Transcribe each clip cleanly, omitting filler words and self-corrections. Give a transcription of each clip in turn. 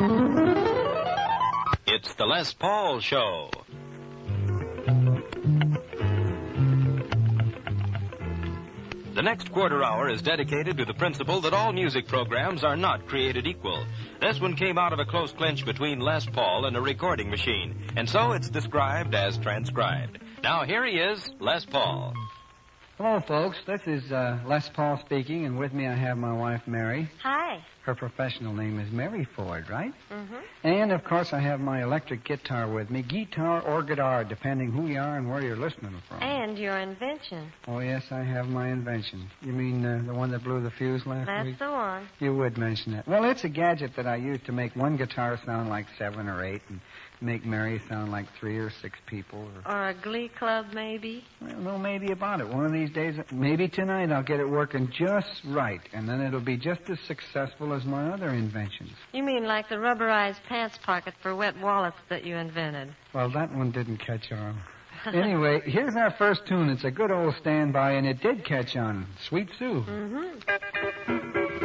It's the Les Paul Show. The next quarter hour is dedicated to the principle that all music programs are not created equal. This one came out of a close clinch between Les Paul and a recording machine, and so it's described as transcribed. Now here he is, Les Paul. Hello, folks. This is Les Paul speaking, and with me I have my wife, Mary. Hi. Her professional name is Mary Ford, right? Mm-hmm. And, of course, I have my electric guitar with me, guitar or guitar, depending who you are and where you're listening from. And your invention. Oh, yes, I have my invention. You mean the one that blew the fuse last week? That's the one. You would mention that. Well, it's a gadget that I use to make one guitar sound like 7 or 8 and make Mary sound like 3 or 6 people. Or a glee club, maybe? Well, no, maybe about it. One of these days, maybe tonight, I'll get it working just right, and then it'll be just as successful as my other inventions. You mean like the rubberized pants pocket for wet wallets that you invented? Well, that one didn't catch on. Anyway, here's our first tune. It's a good old standby, and it did catch on. Sweet Sue. Mm-hmm.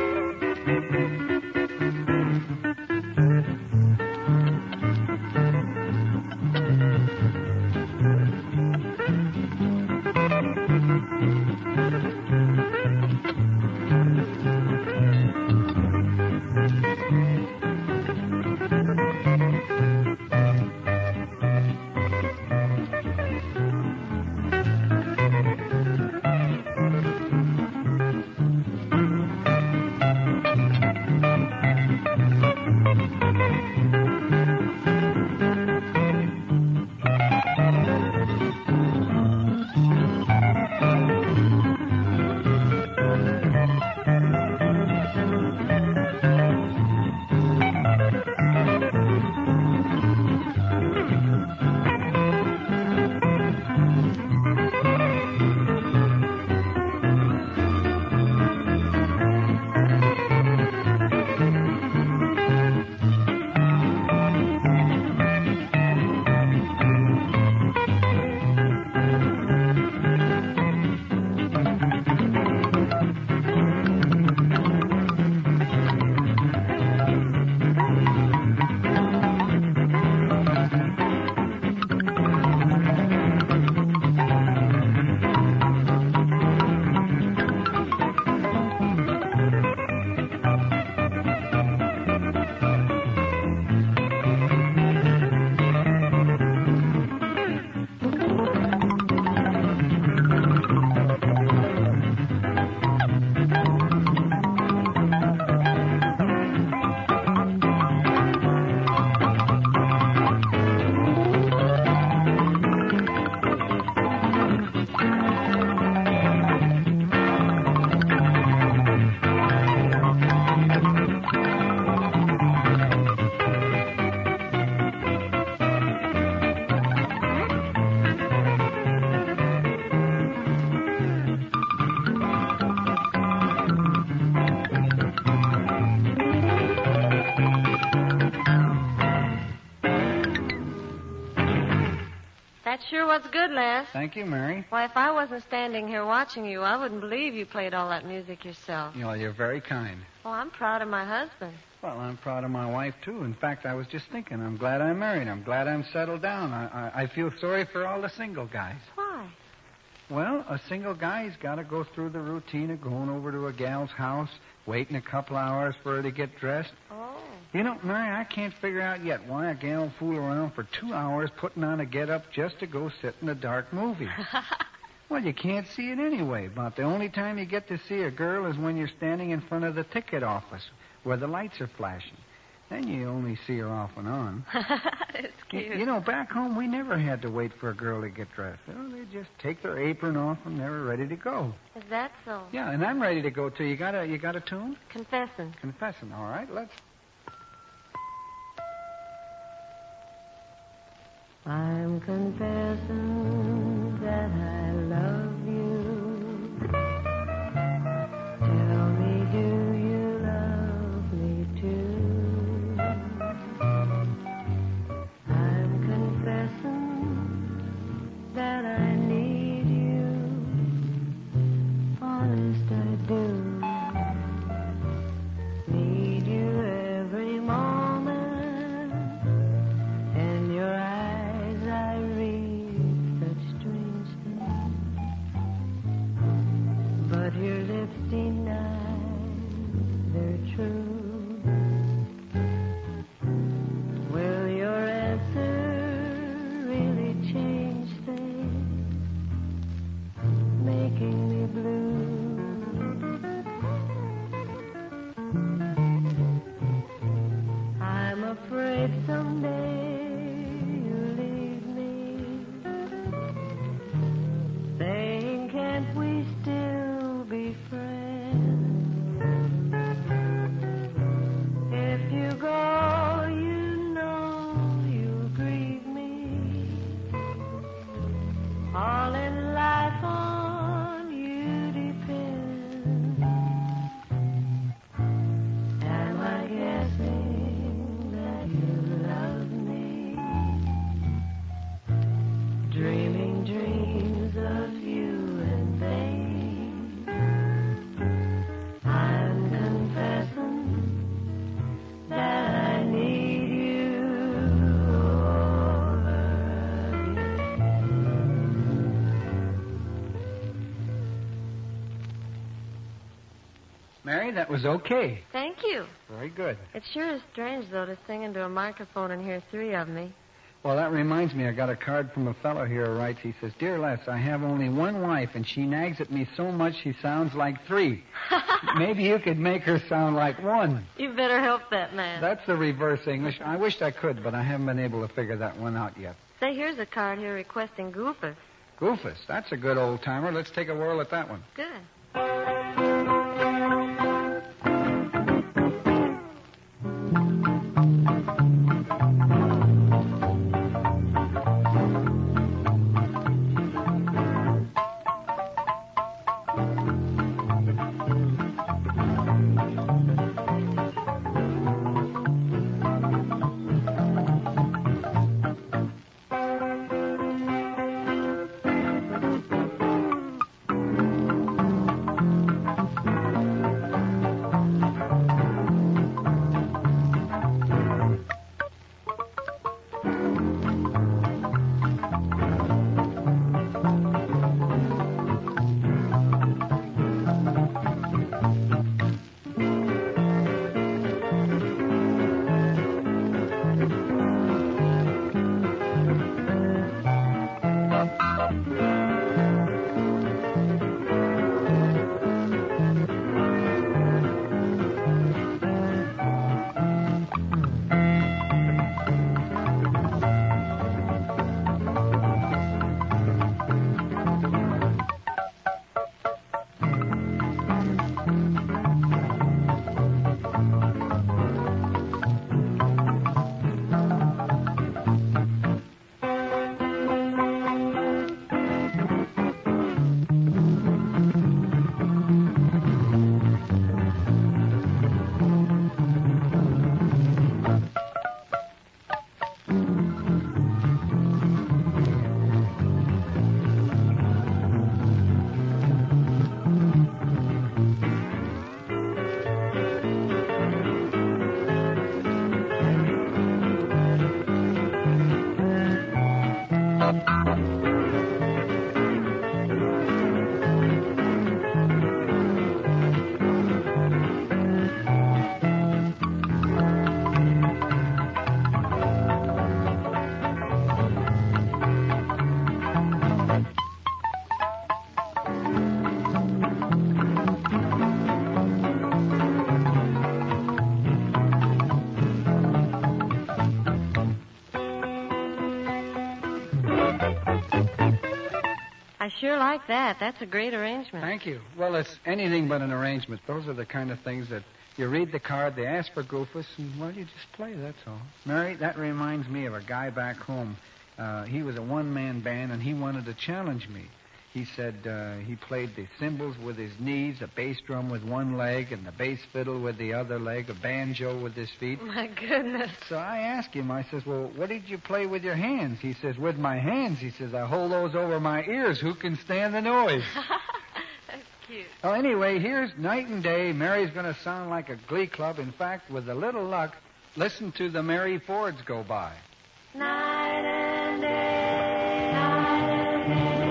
That sure was good, Les. Thank you, Mary. Why, if I wasn't standing here watching you, I wouldn't believe you played all that music yourself. Well, you're very kind. Well, I'm proud of my husband. Well, I'm proud of my wife, too. In fact, I was just thinking, I'm glad I'm married. I'm glad I'm settled down. I feel sorry for all the single guys. Why? Well, a single guy's got to go through the routine of going over to a gal's house, waiting a couple hours for her to get dressed. Oh. You know, Mary, I can't figure out yet why a gal will fool around for 2 hours putting on a get-up just to go sit in a dark movie. Well, you can't see it anyway. About the only time you get to see a girl is when you're standing in front of the ticket office where the lights are flashing. Then you only see her off and on. It's cute. You know, back home, we never had to wait for a girl to get dressed. They just take their apron off and they were ready to go. Is that so? Yeah, and I'm ready to go, too. You got a tune? Confessing. Confessing. All right, let's... I'm confessing that I love you. Tell me, do you love me too? I'm confessing that I need you. Honest, I do. Need you every moment. Mary, that was okay. Thank you. Very good. It sure is strange, though, to sing into a microphone and hear three of me. Well, that reminds me, I got a card from a fellow here who writes, he says, Dear Les, I have only one wife, and she nags at me so much she sounds like three. Maybe you could make her sound like one. You better help that man. That's the reverse English. I wished I could, but I haven't been able to figure that one out yet. Say, here's a card here requesting Goofus. Goofus, that's a good old-timer. Let's take a whirl at that one. Good. I sure like that. That's a great arrangement. Thank you. Well, it's anything but an arrangement. Those are the kind of things that you read the card, they ask for Goofus, and, well, you just play, that's all. Mary, that reminds me of a guy back home. He was a one-man band, and he wanted to challenge me. He said he played the cymbals with his knees, a bass drum with one leg, and the bass fiddle with the other leg, a banjo with his feet. My goodness. So I asked him, I says, well, what did you play with your hands? He says, with my hands. He says, I hold those over my ears. Who can stand the noise? That's cute. Well, anyway, here's Night and Day. Mary's going to sound like a glee club. In fact, with a little luck, listen to the Mary Fords go by. Night and day, night and day.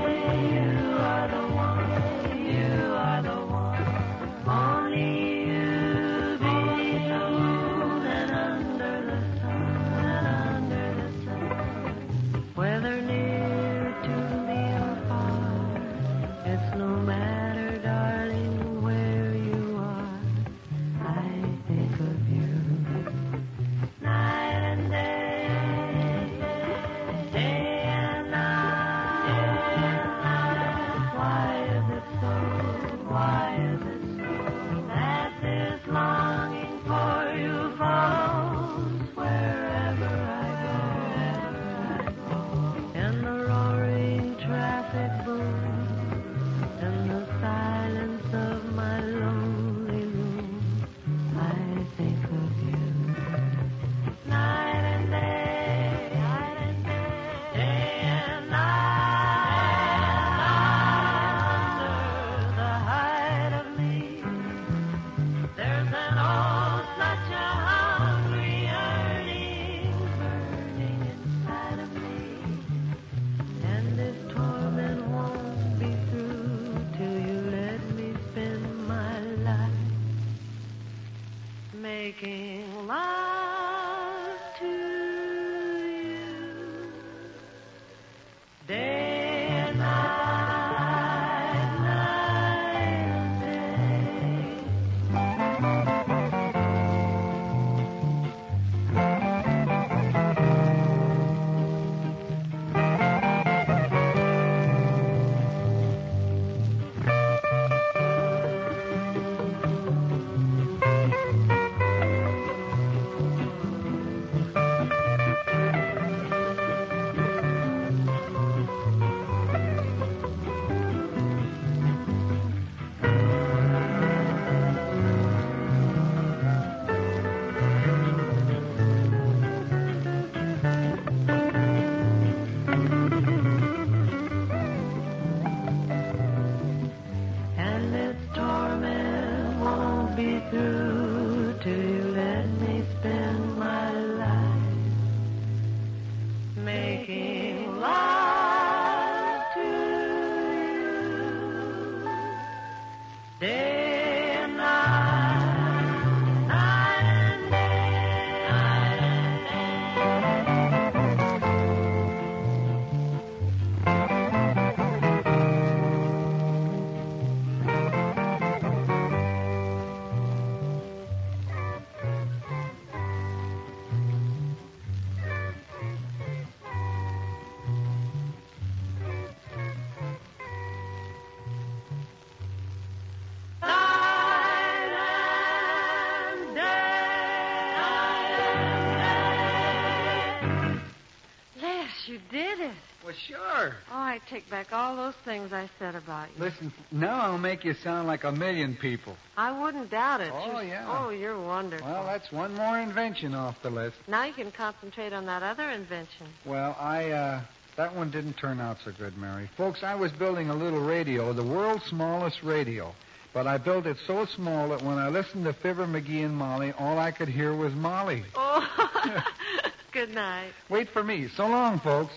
Only you beneath the moon and under the sun, whether near to me or far, it's no matter, darling, where you are, I think of you, night and day. making love to you. Day and night, night and its torment won't be through till you let me spend my life making love to you. Day and night, night and day, night and Les, you did it. Well, sure. Oh, I take back all those things I said about you. Listen, now I'll make you sound like a million people. I wouldn't doubt it. Oh, yeah. Oh, you're wonderful. Well, that's one more invention off the list. Now you can concentrate on that other invention. Well, that one didn't turn out so good, Mary. Folks, I was building a little radio, the world's smallest radio. But I built it so small that when I listened to Fibber, McGee, and Molly, all I could hear was Molly. Oh, good night. Wait for me. So long, folks.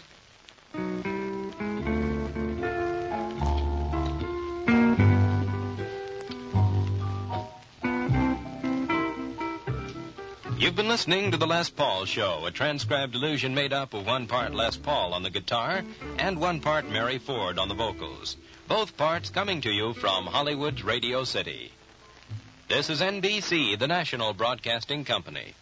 You've been listening to The Les Paul Show, a transcribed illusion made up of 1 part Les Paul on the guitar and 1 part Mary Ford on the vocals. Both parts coming to you from Hollywood's Radio City. This is NBC, the national broadcasting company.